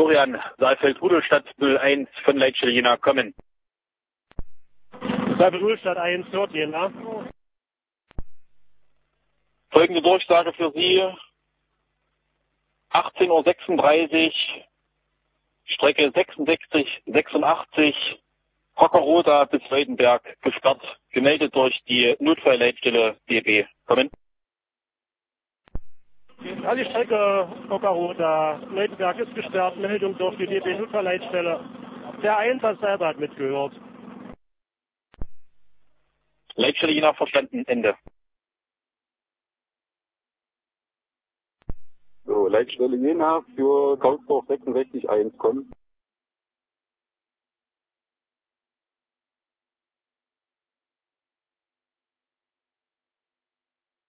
Florian, Saalfeld-Rudolstadt 01 von Leitstelle Jena kommen. Saalfeld-Rudolstadt 1, dort Jena. Folgende Durchsage für Sie. 18:36 Uhr, Strecke 6686, Hockerroda bis Freudenberg gesperrt, gemeldet durch die Notfallleitstelle DB. Kommen. Ja, die Strecke Hockerroda, Freudenberg ist gesperrt, Meldung durch die DB Notfallleitstelle. Der Einsatz selber hat mitgehört. Leitstelle Jena verstanden, Ende. So, Leitstelle Jena für Kaulsdorf 66.1 kommen.